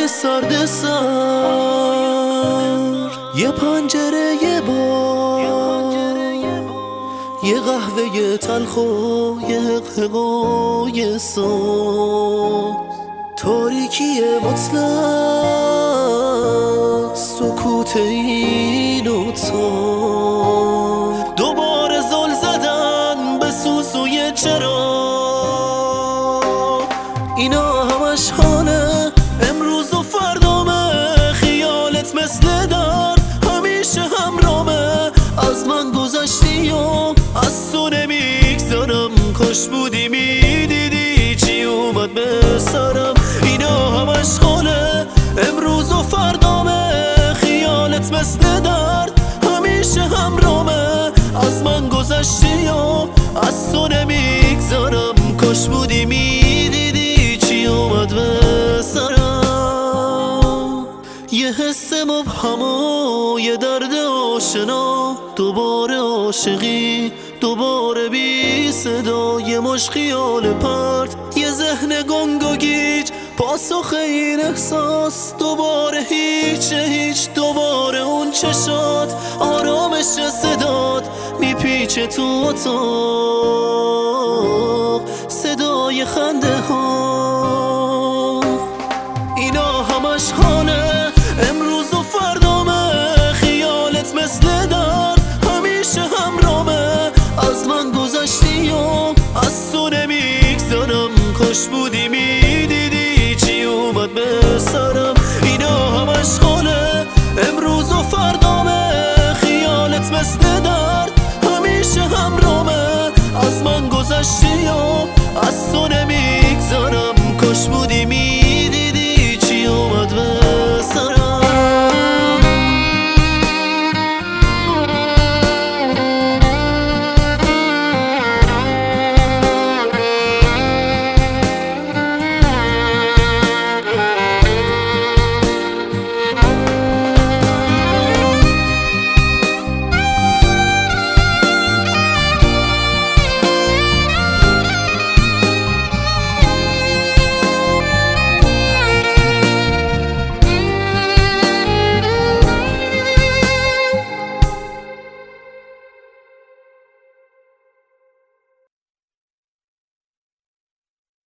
هوای سرد سر، یه پنجره یه بار، یه قهوه تلخ و یه حقحقای صبح، تاریکی مطلق، سکوت این اتاق، دوباره زل زدن به سوسوی چراغ. اینا همش حاله، امروز و فردامه، خیالت مثل در همیشه همرامه. از من گذشتی و از تو نمیگذرم، کاش بودی میدیدی چی اومد به سرم. اینا همش حاله، امروز و فردامه، خیالت مثل درد همیشه همرامه. از من گذشتی و از تو نمیگذرم، کاش بودی میدیدی چی اومد به سرم. یه حس مبهم و یه درد آشنا، دوباره عاشقی، دوباره بی صدا، یه مش خیال پرت، یه ذهن گنگ و گیج، پاسخ این احساس، دوباره هیچ، دوباره اون چشات، آرامش صدات میپیچه تو اتاق، صدای خنده